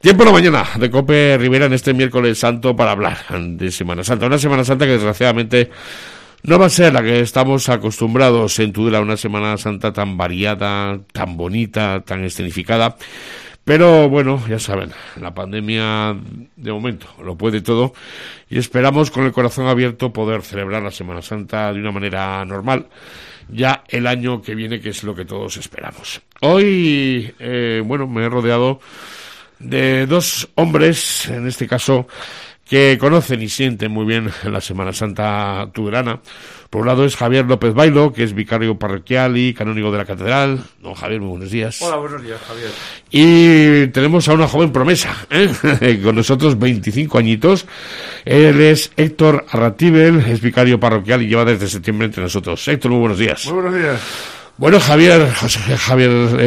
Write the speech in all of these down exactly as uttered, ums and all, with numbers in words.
Tiempo en la mañana de COPE Rivera en este miércoles santo para hablar de Semana Santa. Una Semana Santa que desgraciadamente no va a ser la que estamos acostumbrados en Tudela, una Semana Santa tan variada, tan bonita, tan escenificada. Pero bueno, ya saben, la pandemia de momento lo puede todo y esperamos con el corazón abierto poder celebrar la Semana Santa de una manera normal ya el año que viene, que es lo que todos esperamos. Hoy, eh, bueno, me he rodeado de dos hombres, en este caso, que conocen y sienten muy bien la Semana Santa tudelana. Por un lado es Javier López Bailo, que es vicario parroquial y canónigo de la catedral. Don Javier, muy buenos días. Hola, buenos días, Javier. Y tenemos a una joven promesa, ¿eh? Con nosotros veinticinco añitos. Él es Héctor Arratibel, es vicario parroquial y lleva desde septiembre entre nosotros. Héctor, muy buenos días. Muy buenos días. Bueno, Javier, José Javier,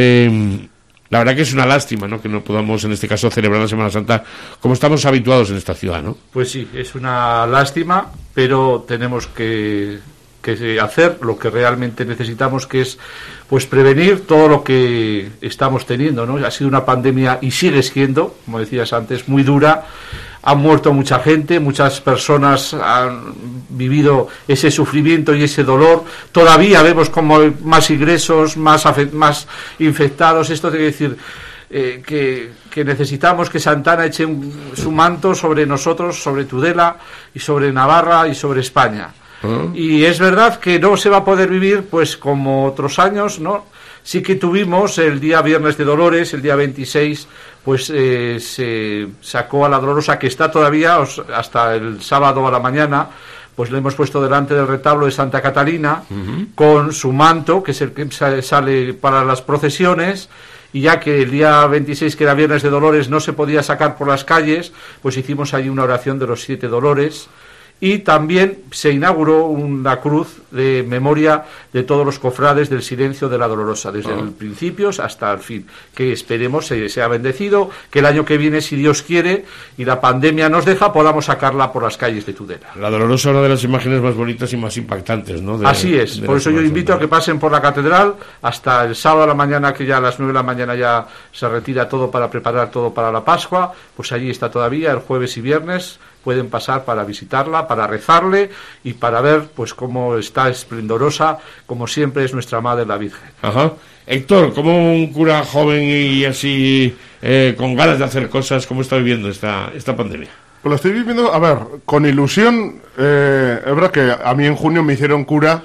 eh, la verdad que es una lástima, ¿no?, que no podamos en este caso celebrar la Semana Santa como estamos habituados en esta ciudad, ¿no? Pues sí, es una lástima, pero tenemos que, que hacer lo que realmente necesitamos, que es pues prevenir todo lo que estamos teniendo, ¿no? Ha sido una pandemia y sigue siendo, como decías antes, muy dura. Ha muerto mucha gente, muchas personas han vivido ese sufrimiento y ese dolor. Todavía vemos como hay más ingresos, más, más infectados. Esto quiere decir eh, que, que necesitamos que Santana eche un, su manto sobre nosotros, sobre Tudela y sobre Navarra y sobre España. Uh-huh. Y es verdad que no se va a poder vivir pues como otros años, ¿no? Sí que tuvimos el día Viernes de Dolores, el día veintiséis, pues eh, se sacó a la Dolorosa, que está todavía hasta el sábado a la mañana, pues le hemos puesto delante del retablo de Santa Catalina, uh-huh, con su manto, que es el que sale para las procesiones, y ya que el día veintiséis, que era Viernes de Dolores, no se podía sacar por las calles, pues hicimos ahí una oración de los siete dolores. Y también se inauguró una cruz de memoria de todos los cofrades del Silencio de la Dolorosa, desde oh. el principio hasta el fin, que esperemos se sea bendecido, que el año que viene, si Dios quiere y la pandemia nos deja, podamos sacarla por las calles de Tudela. La Dolorosa es una de las imágenes más bonitas y más impactantes, ¿no? De, Así es, por eso yo invito a que pasen por la catedral hasta el sábado a la mañana, que ya a las nueve de la mañana ya se retira todo para preparar todo para la Pascua, pues allí está todavía, el jueves y viernes pueden pasar para visitarla, para rezarle y para ver pues cómo está esplendorosa, como siempre es nuestra Madre la Virgen. Ajá. Héctor, como un cura joven y así eh, con ganas de hacer cosas, ¿cómo está viviendo esta, esta pandemia? Pues lo estoy viviendo, a ver, con ilusión. Eh, es verdad que a mí en junio me hicieron cura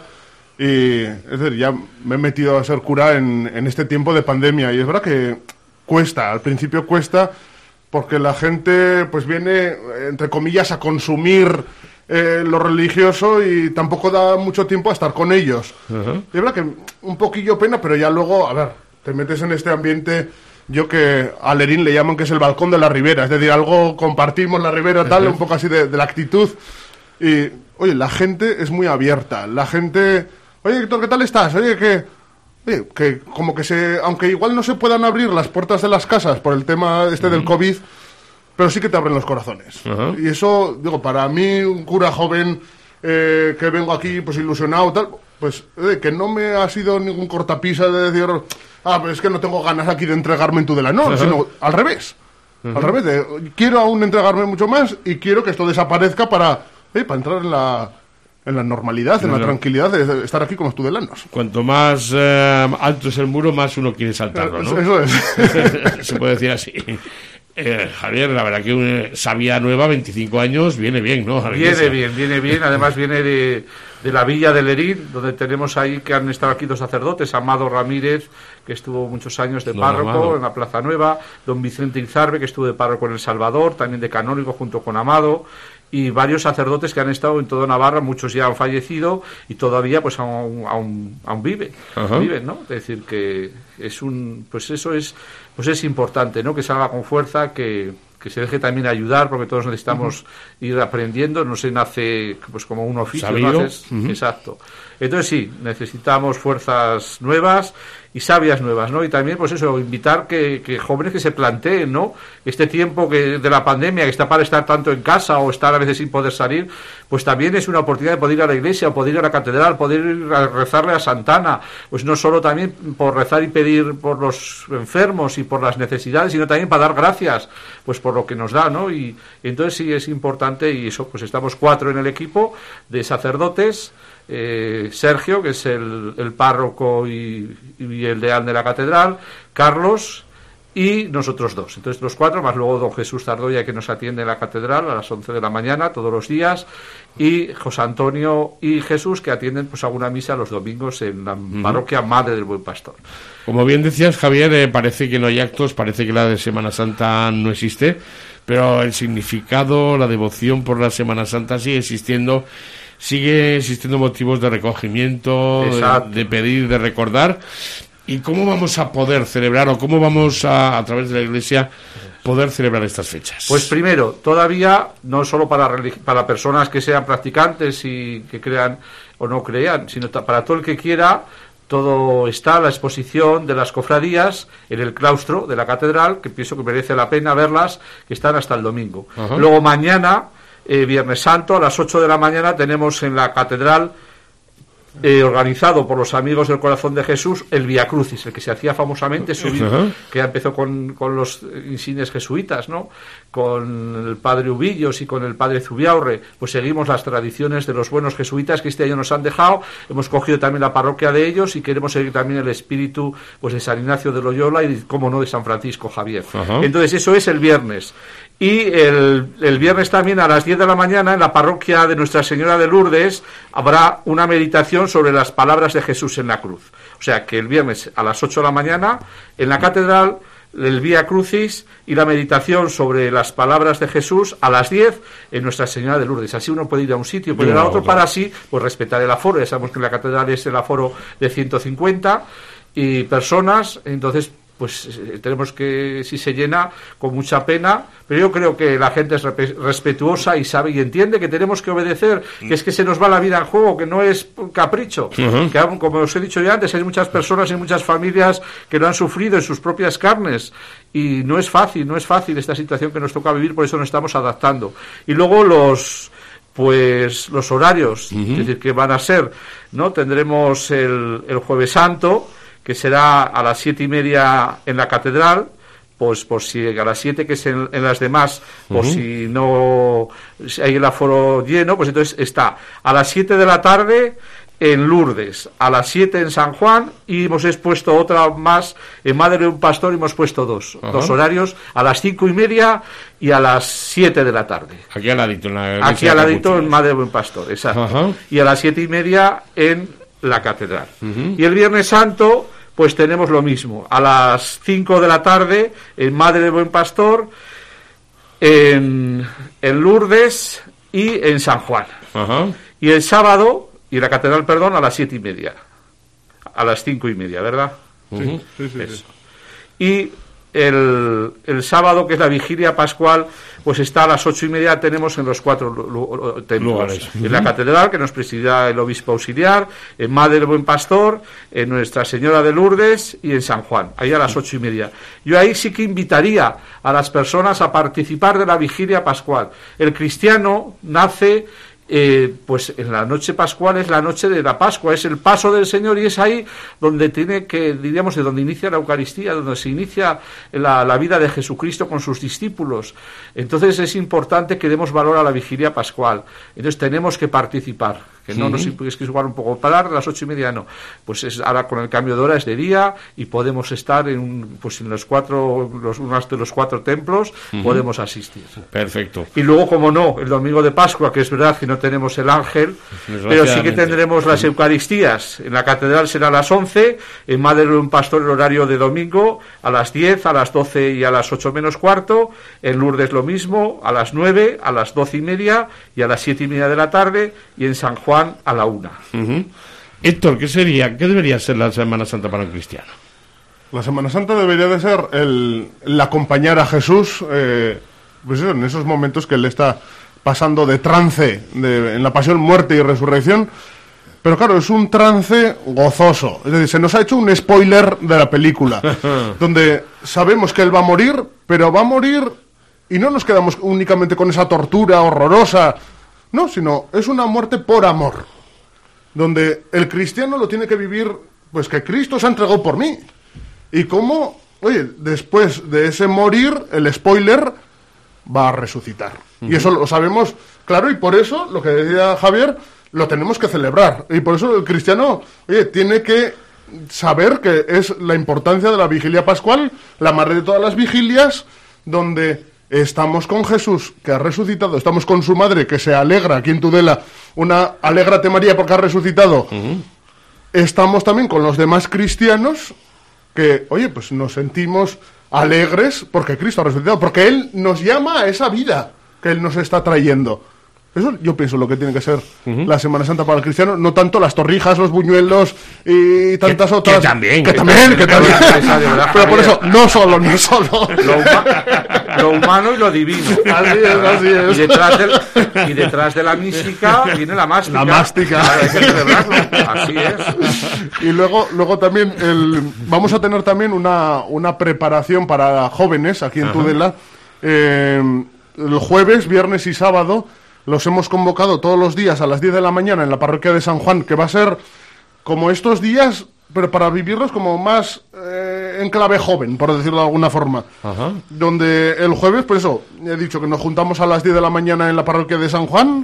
y es decir, ya me he metido a ser cura en, en este tiempo de pandemia y es verdad que cuesta, al principio cuesta, porque la gente pues viene, entre comillas, a consumir eh, lo religioso y tampoco da mucho tiempo a estar con ellos. Uh-huh. Y es verdad que un poquillo pena, pero ya luego, a ver, te metes en este ambiente, yo que a Lerín le llaman que es el balcón de la ribera, es decir, algo compartimos la ribera, tal, uh-huh, un poco así de, de la actitud. Y, oye, la gente es muy abierta, la gente, oye, Héctor, ¿qué tal estás? Oye, que... Oye, que como que se, aunque igual no se puedan abrir las puertas de las casas por el tema este uh-huh. del COVID, pero sí que te abren los corazones. Uh-huh. Y eso, digo, para mí, un cura joven eh, que vengo aquí pues ilusionado, tal, pues eh, que no me ha sido ningún cortapisa de decir, ah, pero es que no tengo ganas aquí de entregarme en Tudela, no, uh-huh, sino al revés. Uh-huh. Al revés, de, quiero aún entregarme mucho más y quiero que esto desaparezca para, eh, para entrar en la... en la normalidad, en la tranquilidad de estar aquí con los tudelanos. Cuanto más eh, alto es el muro, más uno quiere saltarlo, ¿no? Eso es. Se puede decir así. Eh, Javier, la verdad que una sabia nueva, veinticinco años, viene bien, ¿no? Viene bien, viene bien. Además viene de, de la villa de Lerín, donde tenemos ahí que han estado aquí dos sacerdotes, Amado Ramírez, que estuvo muchos años de párroco en la Plaza Nueva, don Vicente Izarbe, que estuvo de párroco en El Salvador, también de canónigo junto con Amado, y varios sacerdotes que han estado en toda Navarra, muchos ya han fallecido y todavía pues aún, aún, aún viven, uh-huh. viven, ¿no? Es decir, que es un, pues eso es, pues es importante, ¿no? Que salga con fuerza, que, que se deje también ayudar, porque todos necesitamos uh-huh. ir aprendiendo, no se nace pues como un oficio, ¿no? Haces, uh-huh. Exacto. Entonces sí, necesitamos fuerzas nuevas y sabias nuevas, ¿no? Y también, pues eso, invitar que, que jóvenes que se planteen, ¿no? Este tiempo que de la pandemia, que está para estar tanto en casa o estar a veces sin poder salir, pues también es una oportunidad de poder ir a la iglesia, poder ir a la catedral, poder ir a rezarle a Santana, pues no solo también por rezar y pedir por los enfermos y por las necesidades, sino también para dar gracias, pues por lo que nos da, ¿no? Y, y entonces sí es importante, y eso, pues estamos cuatro en el equipo de sacerdotes. Eh, Sergio, que es el, el párroco y, y el deán de la catedral, Carlos y nosotros dos. Entonces los cuatro, más luego don Jesús Zardoya, que nos atiende en la catedral a las once de la mañana todos los días, y José Antonio y Jesús, que atienden pues alguna misa los domingos en la uh-huh. parroquia Madre del Buen Pastor. Como bien decías, Javier, eh, parece que no hay actos, parece que la de Semana Santa no existe, pero el significado, la devoción por la Semana Santa sigue existiendo. Sigue existiendo motivos de recogimiento, de, de pedir, de recordar. ¿Y cómo vamos a poder celebrar o cómo vamos a, a través de la Iglesia, poder celebrar estas fechas? Pues primero, todavía, no solo para, religi- para personas que sean practicantes y que crean o no crean, sino ta- para todo el que quiera, todo está a la exposición de las cofradías en el claustro de la catedral, que pienso que merece la pena verlas, que están hasta el domingo. Ajá. Luego mañana... Eh, Viernes Santo, a las ocho de la mañana, tenemos en la catedral, eh, organizado por los Amigos del Corazón de Jesús, el Vía Crucis, el que se hacía famosamente subir, uh-huh. que ya empezó con, con los insignes jesuitas, ¿no? Con el padre Ubillos y con el padre Zubiaurre, pues seguimos las tradiciones de los buenos jesuitas que este año nos han dejado. Hemos cogido también la parroquia de ellos y queremos seguir también el espíritu, pues, de San Ignacio de Loyola y, como no, de San Francisco Javier. Uh-huh. Entonces eso es el viernes. Y el, el viernes también a las diez de la mañana en la parroquia de Nuestra Señora de Lourdes habrá una meditación sobre las palabras de Jesús en la cruz. O sea que el viernes a las ocho de la mañana en la catedral el Vía Crucis y la meditación sobre las palabras de Jesús a las diez en Nuestra Señora de Lourdes. Así uno puede ir a un sitio, puede ir a otro, para así pues respetar el aforo. Ya sabemos que en la catedral es el aforo de ciento cincuenta y personas, entonces pues eh, tenemos que, si se llena, con mucha pena, pero yo creo que la gente es rep- respetuosa y sabe y entiende que tenemos que obedecer, que es que se nos va la vida en juego, que no es un capricho, uh-huh. que como os he dicho ya antes, hay muchas personas y muchas familias que lo han sufrido en sus propias carnes, y no es fácil, no es fácil esta situación que nos toca vivir, por eso nos estamos adaptando. Y luego los... pues los horarios, uh-huh. es decir, que van a ser, ¿no? Tendremos el, el Jueves Santo, que será a las siete y media en la catedral, pues por si a las siete, que es en, en las demás, por uh-huh. si no si hay el aforo lleno, pues entonces está a las siete de la tarde en Lourdes, a las siete en San Juan, y hemos expuesto otra más en Madre de un Pastor, y hemos puesto dos, uh-huh. dos horarios, a las cinco y media y a las siete de la tarde. Aquí al ladito, en la Aquí al ladito en Madre de Buen Pastor, exacto. Uh-huh. Y a las siete y media en la catedral. Uh-huh. Y el Viernes Santo, pues tenemos lo mismo, a las cinco de la tarde en Madre de Buen Pastor, en, en Lourdes y en San Juan. Uh-huh. Y el sábado, y la catedral, perdón, a las siete y media, a las cinco y media, ¿verdad? Uh-huh. Sí, sí, sí, sí. Y el, el sábado, que es la vigilia pascual, pues está a las ocho y media, tenemos en los cuatro lu- lu- templos, lugares. En la catedral, que nos presidirá el obispo auxiliar, en Madre del Buen Pastor, en Nuestra Señora de Lourdes y en San Juan, ahí a las ocho y media. Yo ahí sí que invitaría a las personas a participar de la vigilia pascual. El cristiano nace... Eh, pues en la noche pascual es la noche de la Pascua, es el paso del Señor, y es ahí donde tiene que, diríamos, de donde inicia la Eucaristía, donde se inicia la, la vida de Jesucristo con sus discípulos. Entonces es importante que demos valor a la vigilia pascual. Entonces tenemos que participar, que no nos es que jugar un poco parar, a las ocho y media no, pues es, ahora con el cambio de hora es de día y podemos estar en un, pues en los cuatro, los unos de los cuatro templos, uh-huh. podemos asistir. Perfecto. Y luego, como no, el domingo de Pascua, que es verdad que no tenemos el ángel, pero sí que tendremos las Eucaristías. En la catedral será a las once, en Madre de un Pastor el horario de domingo, a las diez, a las doce y a las ocho menos cuarto, en Lourdes lo mismo, a las nueve, a las doce y media y a las siete y media de la tarde, y en San Juan a la una. Uh-huh. Héctor, ¿qué sería, qué debería ser la Semana Santa para un cristiano? La Semana Santa debería de ser el, el acompañar a Jesús, eh, pues eso, en esos momentos que él está pasando de trance de, en la pasión, muerte y resurrección, Pero claro, es un trance gozoso. Es decir, se nos ha hecho un spoiler de la película, donde sabemos que él va a morir, pero va a morir y no nos quedamos únicamente con esa tortura horrorosa, no, sino es una muerte por amor, donde el cristiano lo tiene que vivir, pues que Cristo se ha entregado por mí. Y cómo, oye, después de ese morir, el spoiler va a resucitar. Uh-huh. Y eso lo sabemos, claro, y por eso, lo que decía Javier, lo tenemos que celebrar. Y por eso el cristiano, oye, tiene que saber que es la importancia de la vigilia pascual, la madre de todas las vigilias, donde estamos con Jesús, que ha resucitado, estamos con su madre, que se alegra, aquí en Tudela, una alégrate María porque ha resucitado. Uh-huh. Estamos también con los demás cristianos, que, oye, pues nos sentimos alegres porque Cristo ha resucitado, porque Él nos llama a esa vida que Él nos está trayendo. Eso yo pienso lo que tiene que ser uh-huh. la Semana Santa para el cristiano, no tanto las torrijas, los buñuelos y tantas que, otras. Que también. Que, que también, que también. Pero por eso, no solo, no solo. Lo, huma- lo humano y lo divino. Así es, así es. Y detrás, del, y detrás de la mística viene la mástica. La mástica. Claro, hay que celebrarlo. Así es. Y luego, luego también, el, vamos a tener también una, una preparación para jóvenes aquí en Ajá. Tudela. Eh, el jueves, viernes y sábado los hemos convocado todos los días a las diez de la mañana en la parroquia de San Juan, que va a ser como estos días, pero para vivirlos como más eh, en clave joven, por decirlo de alguna forma. Ajá. Donde el jueves, pues eso, he dicho que nos juntamos a las diez de la mañana en la parroquia de San Juan.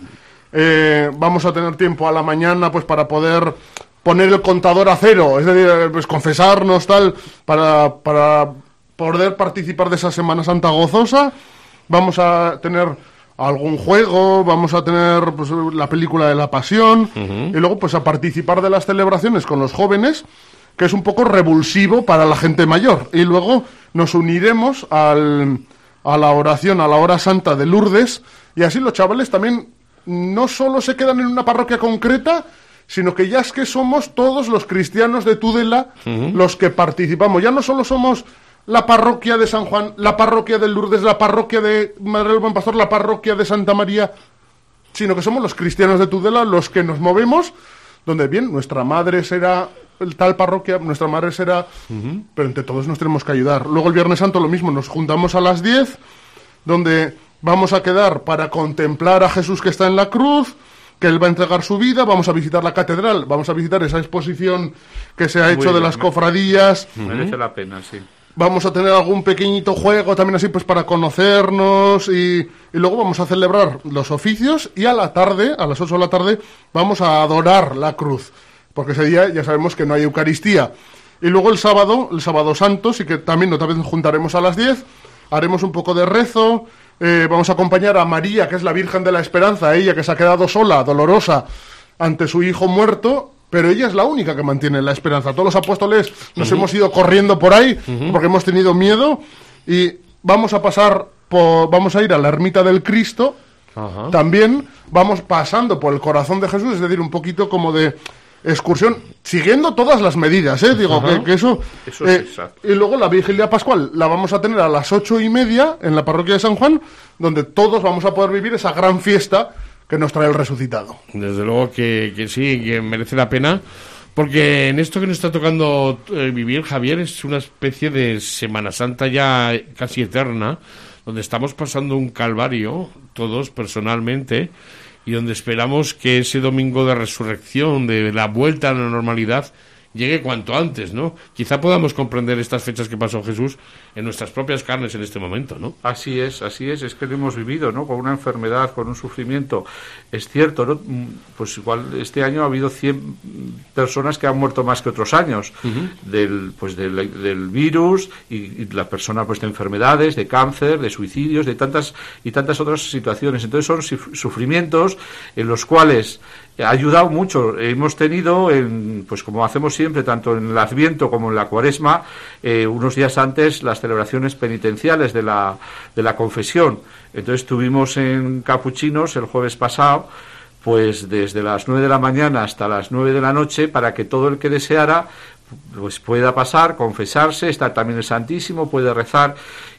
Eh, vamos a tener tiempo a la mañana pues para poder poner el contador a cero, es decir, pues confesarnos, tal, para, para poder participar de esa Semana Santa gozosa. Vamos a tener algún juego, vamos a tener pues, la película de la Pasión, uh-huh. y luego pues a participar de las celebraciones con los jóvenes, que es un poco revulsivo para la gente mayor. Y luego nos uniremos al, a la oración, a la hora santa de Lourdes, y así los chavales también no solo se quedan en una parroquia concreta, sino que ya es que somos todos los cristianos de Tudela uh-huh. los que participamos. Ya no solo somos la parroquia de San Juan, la parroquia de Lourdes, la parroquia de Madre del Buen Pastor, la parroquia de Santa María, sino que somos los cristianos de Tudela los que nos movemos, donde bien, nuestra madre será tal parroquia, nuestra madre será, uh-huh. pero entre todos nos tenemos que ayudar. Luego el Viernes Santo lo mismo, nos juntamos a las diez, donde vamos a quedar para contemplar a Jesús que está en la cruz, que Él va a entregar su vida, vamos a visitar la catedral, vamos a visitar esa exposición que se ha hecho Muy de las cofradías. Merece uh-huh. la pena, sí. Vamos a tener algún pequeñito juego también así pues para conocernos y, y luego vamos a celebrar los oficios y a la tarde, a las ocho de la tarde, vamos a adorar la cruz, porque ese día ya sabemos que no hay Eucaristía. Y luego el sábado, el sábado santo, sí que también otra vez nos juntaremos a las diez, haremos un poco de rezo, eh, vamos a acompañar a María, que es la Virgen de la Esperanza, ella que se ha quedado sola, dolorosa, ante su hijo muerto, pero ella es la única que mantiene la esperanza. Todos los apóstoles nos uh-huh. hemos ido corriendo por ahí uh-huh. porque hemos tenido miedo y vamos a pasar por, vamos a ir a la ermita del Cristo. Uh-huh. También vamos pasando por el corazón de Jesús, es decir, un poquito como de excursión, siguiendo todas las medidas, ¿eh? Digo, uh-huh. que, que eso... eso eh, es exacto. Y luego la vigilia pascual la vamos a tener a las ocho y media en la parroquia de San Juan, donde todos vamos a poder vivir esa gran fiesta que nos trae el resucitado. Desde luego que, que sí, que merece la pena, porque en esto que nos está tocando eh, vivir, Javier, es una especie de Semana Santa ya casi eterna, donde estamos pasando un calvario, todos personalmente, y donde esperamos que ese domingo de resurrección, de la vuelta a la normalidad, llegue cuanto antes, ¿no? Quizá podamos comprender estas fechas que pasó Jesús en nuestras propias carnes en este momento, ¿no? Así es, así es, es que lo hemos vivido, ¿no? Con una enfermedad, con un sufrimiento. Es cierto, ¿no? Pues igual este año ha habido cien personas que han muerto más que otros años uh-huh. del pues del, del virus y, y la persona pues de enfermedades, de cáncer, de suicidios, de tantas y tantas otras situaciones. Entonces son sufrimientos en los cuales ha ayudado mucho. Hemos tenido, en, pues como hacemos siempre, tanto en el Adviento como en la Cuaresma, eh, unos días antes las celebraciones penitenciales de la, de la confesión. Entonces estuvimos en Capuchinos el jueves pasado, pues desde las nueve de la mañana hasta las nueve de la noche, para que todo el que deseara pues pueda pasar, confesarse, estar también el Santísimo, puede rezar.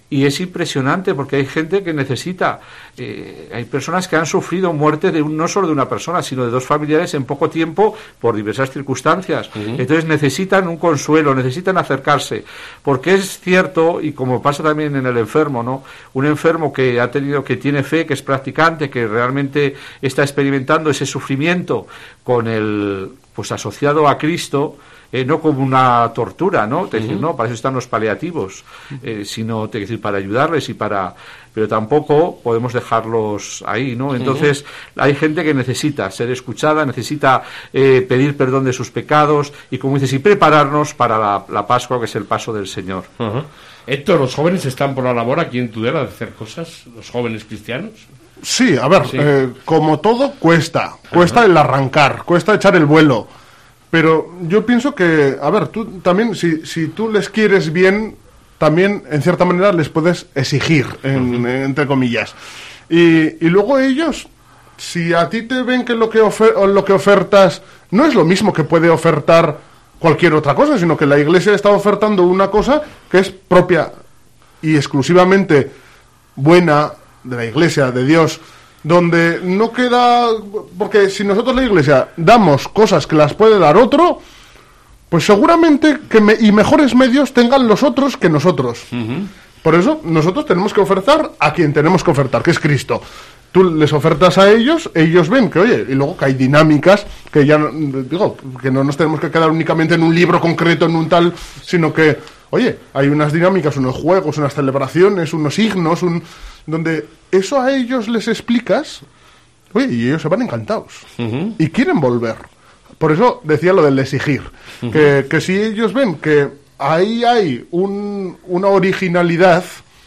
Y es impresionante porque hay gente que necesita, eh, hay personas que han sufrido muerte de un, no solo de una persona, sino de dos familiares en poco tiempo por diversas circunstancias. Uh-huh. Entonces necesitan un consuelo, necesitan acercarse, porque es cierto, y como pasa también en el enfermo, ¿no? Un enfermo que ha tenido, que tiene fe, que es practicante, que realmente está experimentando ese sufrimiento con el, pues asociado a Cristo. Eh, no como una tortura, ¿no? Te uh-huh. decir, no, para eso están los paliativos, eh, sino te decir, para ayudarles y para... Pero tampoco podemos dejarlos ahí, ¿no? Entonces, uh-huh. hay gente que necesita ser escuchada, necesita eh, pedir perdón de sus pecados y, como dices, y prepararnos para la, la Pascua, que es el paso del Señor. Uh-huh. Héctor, ¿los jóvenes están por la labor aquí en Tudela de hacer cosas? ¿Los jóvenes cristianos? Sí, a ver, sí. Eh, como todo, cuesta. Cuesta uh-huh. el arrancar, cuesta echar el vuelo. Pero yo pienso que, a ver, tú también, si, si tú les quieres bien, también, en cierta manera, les puedes exigir, en, uh-huh. entre comillas. Y, y luego ellos, si a ti te ven que lo que, ofer- lo que ofertas no es lo mismo que puede ofertar cualquier otra cosa, sino que la Iglesia está ofertando una cosa que es propia y exclusivamente buena de la Iglesia, de Dios, donde no queda... Porque si nosotros la Iglesia damos cosas que las puede dar otro, pues seguramente que me, y mejores medios tengan los otros que nosotros. Uh-huh. Por eso nosotros tenemos que ofertar a quien tenemos que ofertar, que es Cristo. Tú les ofertas a ellos, ellos ven que, oye, y luego que hay dinámicas, que ya, digo, que no nos tenemos que quedar únicamente en un libro concreto, en un tal, sino que, oye, hay unas dinámicas, unos juegos, unas celebraciones, unos signos, un, donde eso a ellos les explicas, oye, y ellos se van encantados. Uh-huh. Y quieren volver. Por eso decía lo del exigir. Uh-huh. Que, que si ellos ven que ahí hay un, una originalidad,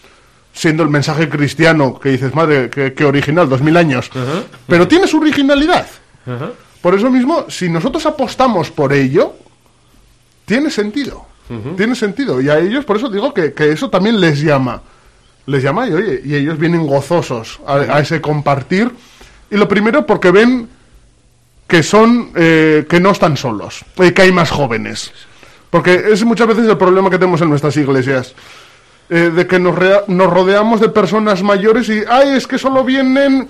siendo el mensaje cristiano, que dices, madre, qué, qué original, dos mil años, uh-huh. pero tiene su originalidad. Uh-huh. Por eso mismo, si nosotros apostamos por ello, tiene sentido. Uh-huh. Tiene sentido. Y a ellos, por eso digo que, que eso también les llama. Les llama y, oye, y ellos vienen gozosos a, a ese compartir. Y lo primero porque ven que son, eh, que no están solos, y que hay más jóvenes. Porque es muchas veces el problema que tenemos en nuestras iglesias. Eh, de que nos, rea- nos rodeamos de personas mayores y, ay, es que solo vienen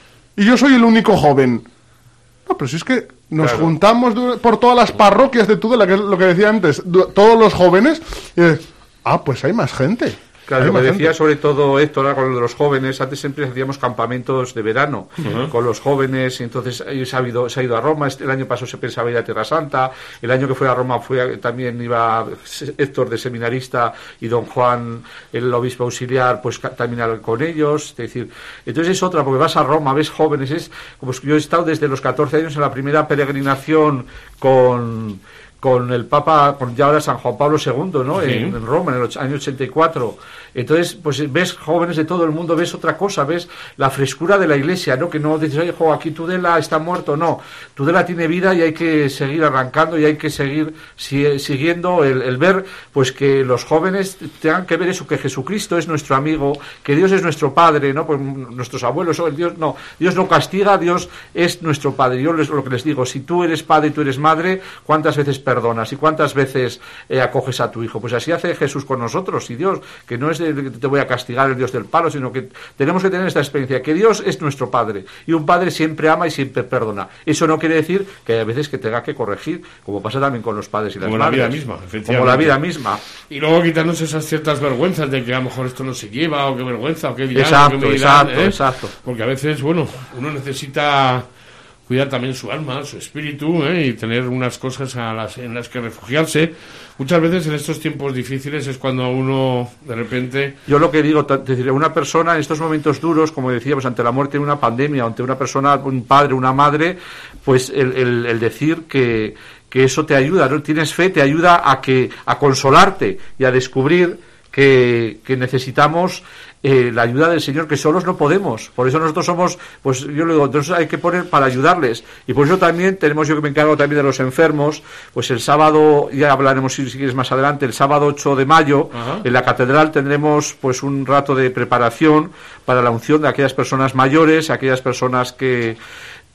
y yo soy el único joven. No, pero si es que nos claro. juntamos de, por todas las parroquias de Tudela, que es lo que decía antes, de, todos los jóvenes, y es, ah, pues hay más gente. Claro, lo que decía sobre todo Héctor, con lo de los jóvenes, antes siempre hacíamos campamentos de verano uh-huh. con los jóvenes, y entonces se ha, ido, se ha ido a Roma, el año pasado se pensaba ir a Tierra Santa, el año que fue a Roma fue también iba Héctor de seminarista y don Juan, el obispo auxiliar, pues también con ellos, es decir, entonces es otra, porque vas a Roma, ves jóvenes, es como yo he estado desde los catorce años en la primera peregrinación con... con el Papa, con ya ahora San Juan Pablo segundo, ¿no? Sí. En, en Roma, en el año ochenta y cuatro. Entonces, pues ves jóvenes de todo el mundo, ves otra cosa, ves la frescura de la Iglesia, ¿no? Que no dices, oye, jo, aquí Tudela está muerto, no. Tudela tiene vida y hay que seguir arrancando y hay que seguir si, siguiendo el, el ver, pues que los jóvenes tengan que ver eso, que Jesucristo es nuestro amigo, que Dios es nuestro Padre, ¿no? Pues nuestros abuelos, oh, Dios no, Dios no castiga, Dios es nuestro Padre. Yo les, lo que les digo, si tú eres padre y tú eres madre, ¿cuántas veces perdonas y cuántas veces eh, acoges a tu hijo? Pues así hace Jesús con nosotros, y Dios, que no es de que te voy a castigar el Dios del palo, sino que tenemos que tener esta experiencia, que Dios es nuestro Padre, y un Padre siempre ama y siempre perdona. Eso no quiere decir que hay veces que tenga que corregir, como pasa también con los padres y las como madres. La vida misma, efectivamente. Como la vida misma. Y luego quitarnos esas ciertas vergüenzas de que a lo mejor esto no se lleva, o qué vergüenza, o qué dirán, exacto, o qué me dirán, exacto, ¿eh? exacto. Porque a veces, bueno, uno necesita cuidar también su alma, su espíritu, ¿eh? Y tener unas cosas a las, en las que refugiarse. Muchas veces en estos tiempos difíciles es cuando uno de repente... Yo lo que digo, es decir, una persona en estos momentos duros, como decíamos, ante la muerte de una pandemia, ante una persona, un padre, una madre, pues el, el, el decir que, que eso te ayuda, ¿no? Tienes fe, te ayuda a que a consolarte y a descubrir que, que necesitamos Eh, la ayuda del Señor, que solos no podemos. Por eso nosotros somos, pues yo le digo, entonces hay que poner para ayudarles. Y por eso también tenemos, yo que me encargo también de los enfermos, pues el sábado, ya hablaremos si, si quieres más adelante, el sábado ocho de mayo, uh-huh. en la catedral tendremos pues un rato de preparación para la unción de aquellas personas mayores, aquellas personas que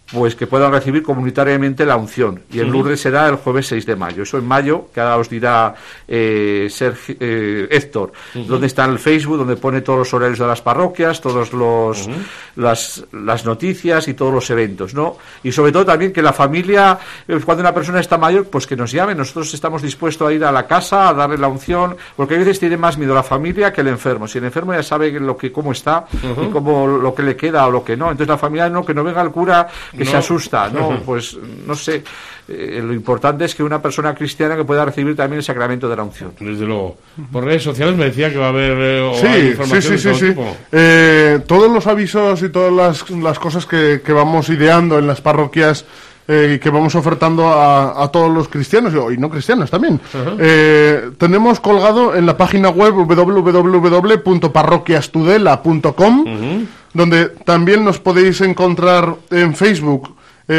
pues que puedan recibir comunitariamente la unción. Y en Lourdes será el jueves seis de mayo. Eso en mayo, que ahora os dirá eh, Sergio, eh, Héctor, uh-huh. donde está el Facebook, donde pone todos los horarios de las parroquias, todos los uh-huh. las, las noticias y todos los eventos, ¿no? Y sobre todo también que la familia, cuando una persona está mayor, pues que nos llame. Nosotros estamos dispuestos a ir a la casa, a darle la unción, porque a veces tiene más miedo la familia que el enfermo. Si el enfermo ya sabe lo que cómo está uh-huh. y cómo lo que le queda o lo que no. Entonces la familia no, que no venga el cura que no. se asusta, no, pues no sé, eh, lo importante es que una persona cristiana que pueda recibir también el sacramento de la unción. Desde luego. Por redes sociales me decía que va a haber eh, sí, hay información sí, sí, de sí, todo sí. tipo. Eh, todos los avisos y todas las, las cosas que, que vamos ideando en las parroquias eh, y que vamos ofertando a, a todos los cristianos y no cristianos también. Uh-huh. Eh, tenemos colgado en la página web doble u doble u doble u punto parroquias tudela punto com uh-huh. donde también nos podéis encontrar en Facebook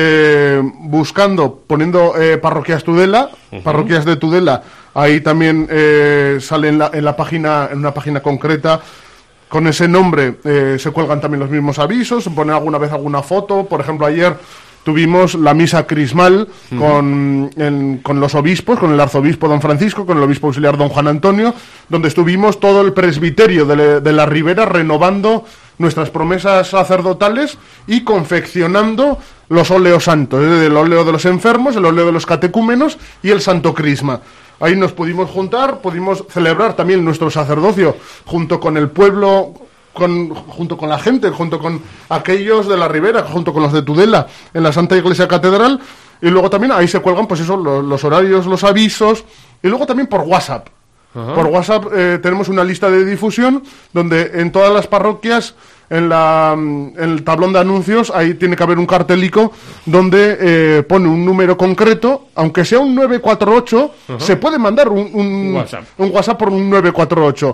eh, buscando, poniendo eh, Parroquias Tudela, uh-huh. Parroquias de Tudela, ahí también eh, sale en la, en la página, en una página concreta. Con ese nombre eh, se cuelgan también los mismos avisos, se pone alguna vez alguna foto. Por ejemplo, ayer tuvimos la misa crismal uh-huh. con, en, con los obispos, con el arzobispo don Francisco, con el obispo auxiliar don Juan Antonio, donde estuvimos todo el presbiterio de, le, de la Ribera renovando nuestras promesas sacerdotales y confeccionando los óleos santos, ¿eh? El óleo de los enfermos, el óleo de los catecúmenos y el santo crisma. Ahí nos pudimos juntar, pudimos celebrar también nuestro sacerdocio junto con el pueblo, con, junto con la gente, junto con aquellos de la Ribera, junto con los de Tudela, en la Santa Iglesia Catedral. Y luego también ahí se cuelgan pues eso, los, los horarios, los avisos, y luego también por WhatsApp. Ajá. Por WhatsApp eh, tenemos una lista de difusión donde en todas las parroquias, en, la, en el tablón de anuncios, ahí tiene que haber un cartelico donde eh, pone un número concreto, aunque sea un nueve cuatro ocho, ajá. se puede mandar un, un, WhatsApp. un WhatsApp por un nueve cuatro ocho.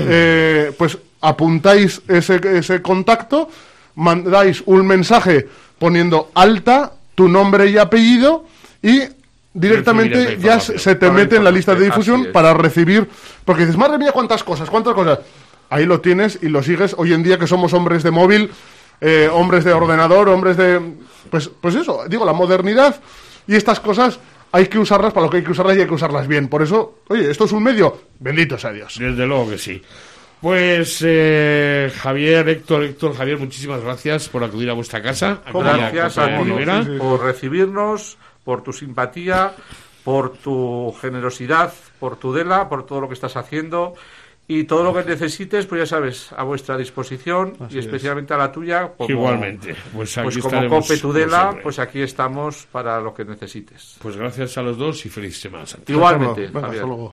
eh, pues apuntáis ese, ese contacto, mandáis un mensaje poniendo alta, tu nombre y apellido, y directamente ya se te mete en la lista de difusión para recibir, porque dices, madre mía, cuántas cosas, cuántas cosas. Ahí lo tienes y lo sigues. Hoy en día que somos hombres de móvil, eh, hombres de ordenador, hombres de... Pues, pues eso, digo, la modernidad y estas cosas hay que usarlas para lo que hay que usarlas y hay que usarlas bien. Por eso, oye, esto es un medio, bendito sea Dios. Desde luego que sí. Pues eh, Javier, Héctor, Héctor, Javier, muchísimas gracias por acudir a vuestra casa. Gracias a ti por recibirnos, por tu simpatía, por tu generosidad, por tu Tudela, por todo lo que estás haciendo. Y todo lo que necesites, pues ya sabes, a vuestra disposición. Así y especialmente es. A la tuya. Como, igualmente. Pues, aquí pues como Cope Tudela, pues aquí estamos para lo que necesites. Pues gracias a los dos y feliz Semana Santa. Igualmente. Venga, hasta luego.